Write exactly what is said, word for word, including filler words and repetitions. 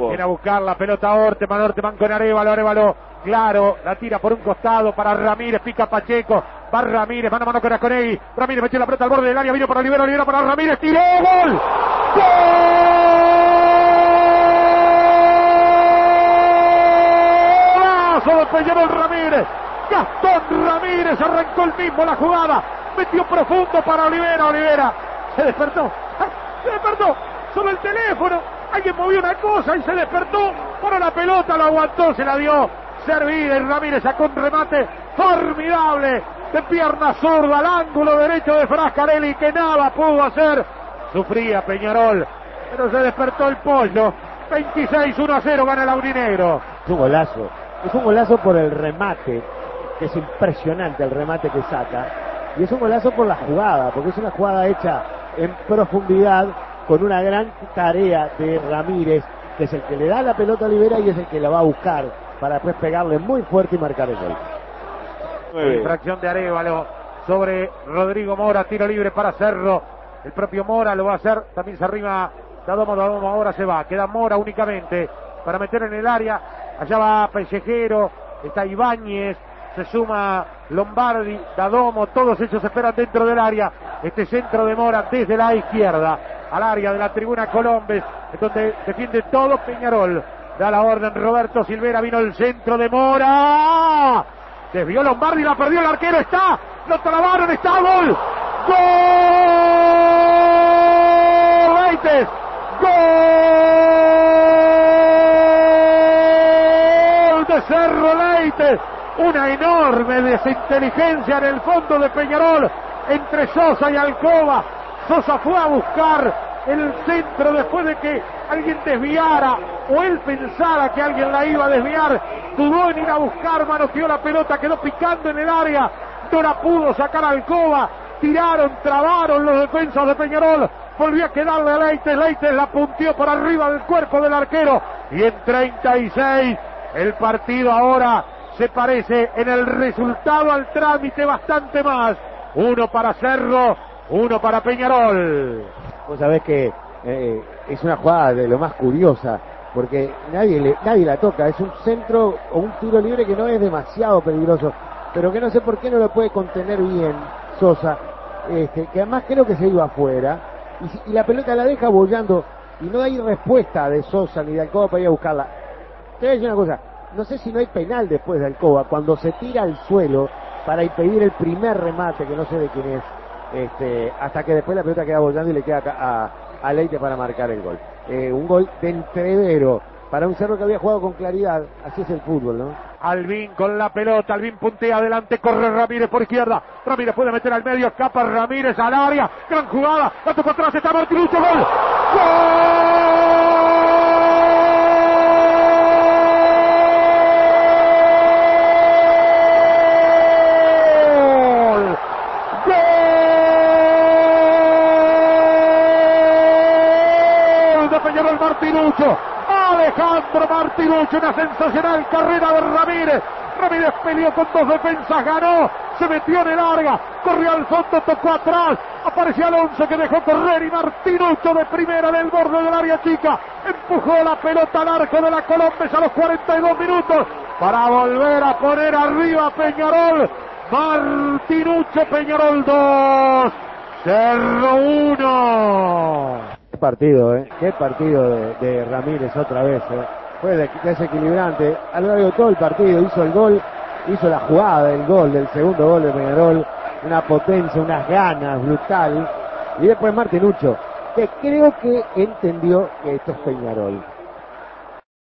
Viene a buscar la pelota Orteman, Orteman con Arévalo, Arévalo, claro, la tira por un costado para Ramírez, pica Pacheco, va Ramírez, mano a mano con Aconegui, Ramírez metió la pelota al borde del área, vino para Olivera, Olivera para Ramírez, tiró, ¡gol! ¡Golazo de Peñarol Ramírez! Gastón Ramírez arrancó el mismo la jugada, metió profundo para Olivera, Olivera se despertó, se despertó, solo el teléfono, alguien movió una cosa y se despertó, por la pelota lo aguantó, se la dio servida y Ramírez sacó un remate formidable de pierna zurda al ángulo derecho de Frascarelli que nada pudo hacer, sufría Peñarol, pero se despertó el pollo, veintiséis uno a cero gana el aurinegro. Es un golazo, es un golazo por el remate, que es impresionante el remate que saca, y es un golazo por la jugada, porque es una jugada hecha en profundidad, con una gran tarea de Ramírez, que es el que le da la pelota a Olivera y es el que la va a buscar para después pegarle muy fuerte y marcar el gol. Infracción de Arévalo sobre Rodrigo Mora, tiro libre para Cerro, el propio Mora lo va a hacer, también se arrima Dadomo, Dadomo ahora se va, queda Mora únicamente para meter en el área, allá va Pellejero, está Ibáñez, se suma Lombardi, Dadomo, todos ellos esperan dentro del área, este centro de Mora desde la izquierda, al área de la tribuna Colombes, donde defiende todo Peñarol, da la orden Roberto Silvera, vino el centro de Mora, desvió Lombardi, la perdió el arquero, está, lo trabaron, está, gol, gol, Leites, gol de Cerro Leites, una enorme desinteligencia en el fondo de Peñarol, entre Sosa y Alcoba, Sosa fue a buscar el centro después de que alguien desviara, o él pensara que alguien la iba a desviar, dudó en ir a buscar, manoteó la pelota, quedó picando en el área, no la pudo sacar Alcoba, tiraron, trabaron los defensas de Peñarol, volvió a quedarle a Leites, Leites la punteó por arriba del cuerpo del arquero, y en treinta y seis, el partido ahora se parece en el resultado al trámite bastante más, uno para Cerro, uno para Peñarol. Vos sabés que eh, es una jugada de lo más curiosa, porque nadie, le, nadie la toca, es un centro o un tiro libre que no es demasiado peligroso, pero que no sé por qué no lo puede contener bien Sosa, este, que además creo que se iba afuera, y, y la pelota la deja bollando, y no hay respuesta de Sosa ni de Alcoba para ir a buscarla. Te voy a decir una cosa, no sé si no hay penal después de Alcoba, cuando se tira al suelo para impedir el primer remate, que no sé de quién es, este, hasta que después la pelota queda bollando y le queda a, a Leites para marcar el gol. Eh, un gol de entrevero para un Cerro que había jugado con claridad, así es el fútbol, ¿no? Albín con la pelota, Albín puntea adelante, corre Ramírez por izquierda, Ramírez puede meter al medio, escapa Ramírez al área, gran jugada, la tocó atrás, está Martinuccio, gol, ¡gol! Martinuccio, Alejandro Martinuccio, una sensacional carrera de Ramírez, Ramírez peleó con dos defensas, ganó, se metió en el área, corrió al fondo, tocó atrás, apareció Alonso que dejó correr y Martinuccio de primera del borde del área chica, empujó la pelota al arco de la Colombes a los cuarenta y dos minutos, para volver a poner arriba a Peñarol, Martinuccio, Peñarol dos, Cerro uno. Qué partido, ¿eh? Qué partido de, de Ramírez otra vez, ¿eh? Fue de, desequilibrante. A lo largo de todo el partido hizo el gol, hizo la jugada del gol, del segundo gol de Peñarol. Una potencia, unas ganas brutal. Y después Martinuccio, que creo que entendió que esto es Peñarol.